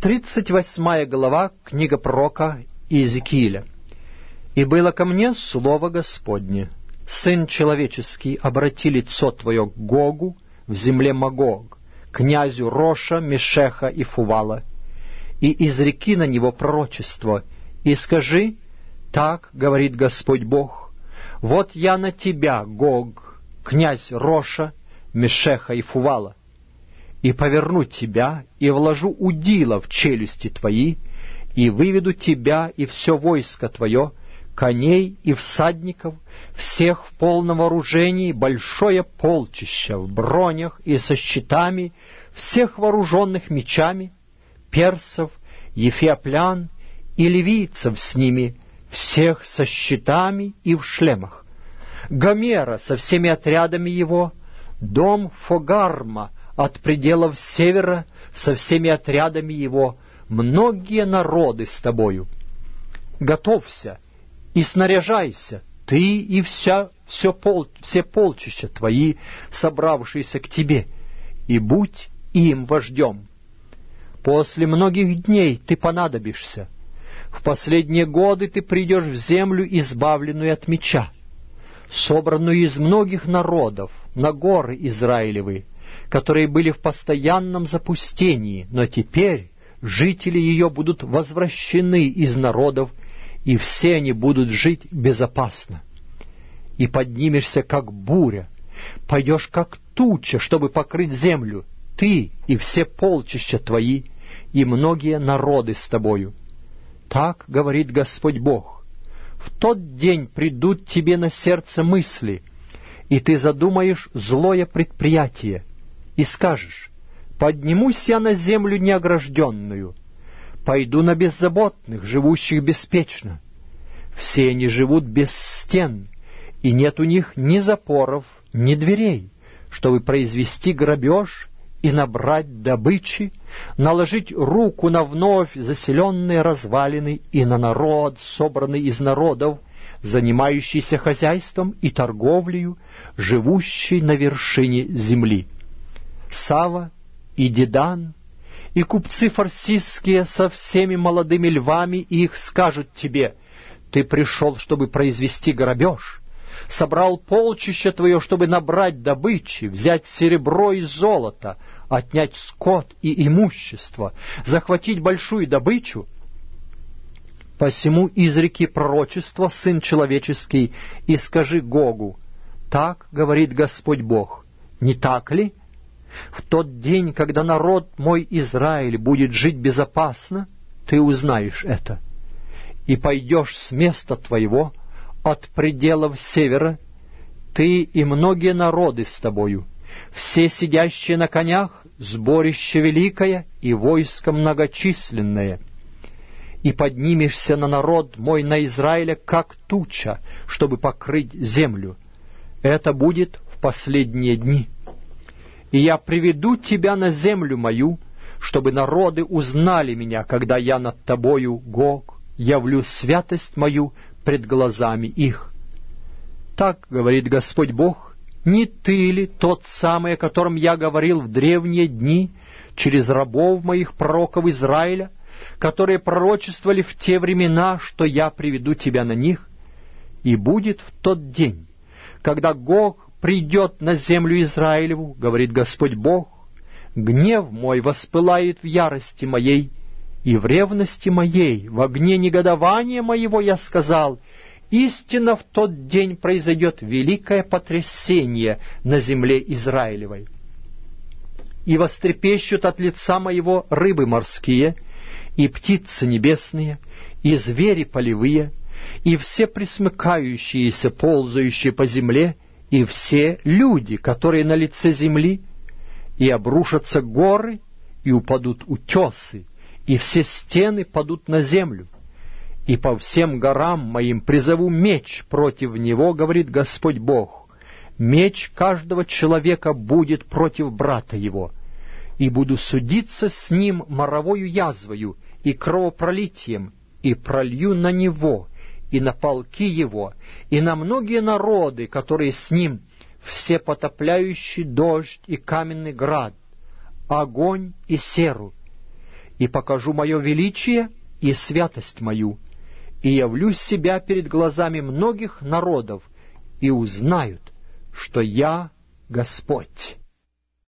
38 глава, книга пророка Иезекииля. «И было ко мне слово Господне: Сын человеческий, обрати лицо твое к Гогу в земле Магог, князю Роша, Мешеха и Фувала, и изреки на него пророчество, и скажи: так говорит Господь Бог, вот я на тебя, Гог, князь Роша, Мешеха и Фувала, и поверну тебя, и вложу удила в челюсти твои, и выведу тебя и все войско твое, коней и всадников, всех в полном вооружении, большое полчище в бронях и со щитами, всех вооруженных мечами, персов, ефиоплян и ливийцев с ними, всех со щитами и в шлемах, Гомера со всеми отрядами его, дом Фогарма от пределов севера со всеми отрядами его, многие народы с тобою. Готовься и снаряжайся, ты и все полчища твои, собравшиеся к тебе, и будь им вождем. После многих дней ты понадобишься. В последние годы ты придешь в землю, избавленную от меча, собранную из многих народов, на горы Израилевы, которые были в постоянном запустении, но теперь жители ее будут возвращены из народов, и все они будут жить безопасно. И поднимешься, как буря, пойдешь, как туча, чтобы покрыть землю, ты и все полчища твои, и многие народы с тобою. Так говорит Господь Бог: в тот день придут тебе на сердце мысли, и ты задумаешь злое предприятие, и скажешь: поднимусь я на землю неогражденную, пойду на беззаботных, живущих беспечно. Все они живут без стен, и нет у них ни запоров, ни дверей, чтобы произвести грабеж и набрать добычи, наложить руку на вновь заселенные развалины и на народ, собранный из народов, занимающийся хозяйством и торговлею, живущий на вершине земли. Сава и Дедан, и купцы фарсистские со всеми молодыми львами их скажут тебе: ты пришел, чтобы произвести грабеж, собрал полчище твое, чтобы набрать добычи, взять серебро и золото, отнять скот и имущество, захватить большую добычу. Посему изреки пророчество, Сын человеческий, и скажи Гогу: так говорит Господь Бог, не так ли? В тот день, когда народ мой Израиль будет жить безопасно, ты узнаешь это, и пойдешь с места твоего от пределов севера, ты и многие народы с тобою, все сидящие на конях, сборище великое и войско многочисленное. И поднимешься на народ мой, на Израиля, как туча, чтобы покрыть землю. Это будет в последние дни. И я приведу тебя на землю мою, чтобы народы узнали меня, когда я над тобою, Гог, явлю святость мою пред глазами их. Так говорит Господь Бог: не ты ли тот самый, о котором я говорил в древние дни через рабов моих пророков Израиля, которые пророчествовали в те времена, что я приведу тебя на них? И будет в тот день, когда Гог придет на землю Израилеву, говорит Господь Бог, гнев мой воспылает в ярости моей, и в ревности моей, в огне негодования моего я сказал: истинно в тот день произойдет великое потрясение на земле Израилевой. И вострепещут от лица моего рыбы морские, и птицы небесные, и звери полевые, и все пресмыкающиеся, ползающие по земле, и все люди, которые на лице земли, и обрушатся горы, и упадут утесы, и все стены падут на землю. И по всем горам моим призову меч против него, говорит Господь Бог. Меч каждого человека будет против брата его, и буду судиться с ним моровою язвою и кровопролитием, и пролью на него, и на полки его, и на многие народы, которые с ним, все потопляющий дождь и каменный град, огонь и серу, и покажу мое величие и святость мою, и явлю себя перед глазами многих народов, и узнают, что я Господь».